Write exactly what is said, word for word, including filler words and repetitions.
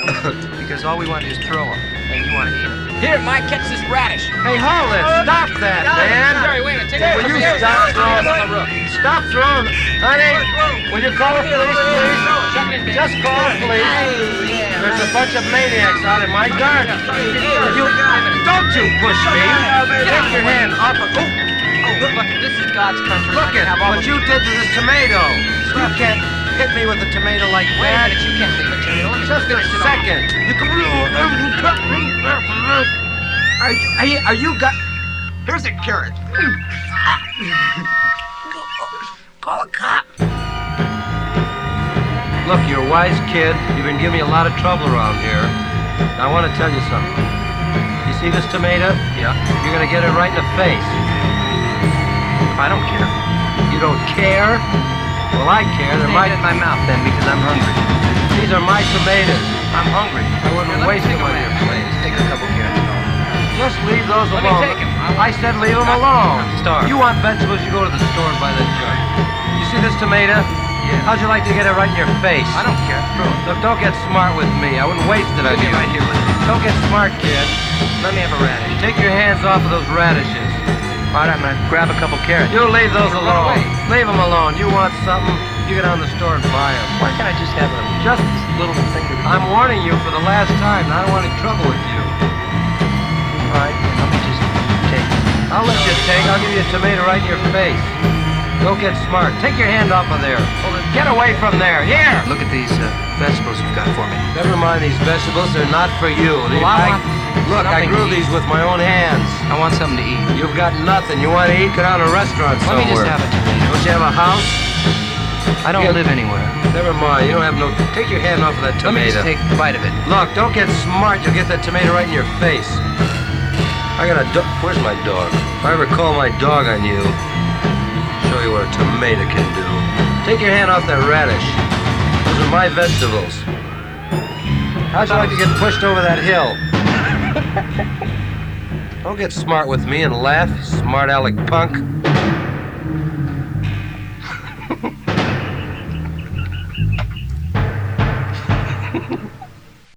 Because all we want to do is throw them, and you want to eat them. Here, Mike, catch this radish. Hey, hold it! Stop that, man! Jerry, wait a minute. Take it. Will you stop throwing? Stop throwing, honey! Will you call the police, please? Just call the police. There's a bunch of maniacs out in my garden. You, don't you push me! Take your hand off of. Oh, Oh, look, this is God's country. look at what you did to this tomato. You can't hit me with a tomato like Wait a that. minute, you can't leave it to me. Let me Just a finish it off. second. You can. Are you, are you, are you got? Here's a carrot. Call a cop. Look, you're a wise kid. You've been giving me a lot of trouble around here. Now, I want to tell you something. You see this tomato? Yeah. You're gonna get it right in the face. I don't care. You don't care? Well, I care. They're Stay my. in my mouth then, because I'm hungry. These are my tomatoes. I'm hungry. I wouldn't Here, let me waste take them on one your out. plate. Take a couple carrots home. Just leave those Let me alone. take 'em. I said leave them I'm alone. starved. You want vegetables? You go to the store and buy the junk. You see this tomato? Yeah. How'd you like to get it right in your face? I don't care. Throw it. Look, don't get smart with me. I wouldn't waste it on Give me you. right here with it. Don't get smart, kid. Let me have a radish. Take your hands off of those radishes. All right, I'm gonna grab a couple carrots. You leave those Run alone. away. Leave them alone. You want something? You get down to the store and buy them. Why can't I just have a Just, little thing to I'm warning you for the last time. I don't want any trouble with you. All right, let me just take it. I'll let you take. I'll give you a tomato right in your face. Don't get smart. Take your hand off of there. Get away from there. Here. Look at these uh, vegetables you've got for me. Never mind these vegetables. They're not for you. Well, I want look, I something grew to eat. these with my own hands. I want something to eat. You've got nothing. You want to eat? Go down to a restaurant Let somewhere. me just have a tomato. Don't you have a house? I don't Yeah. live anywhere. Never mind. You don't have no. Take your hand off of that Let me tomato. just take a bite of it. Look, don't get smart. You'll get that tomato right in your face. I got a dog. Where's my dog? If I ever call my dog on you, show you what a tomato can do. Take your hand off that radish. Those are my vegetables. How'd you like to get pushed over that hill? Don't get smart with me and laugh, smart aleck punk.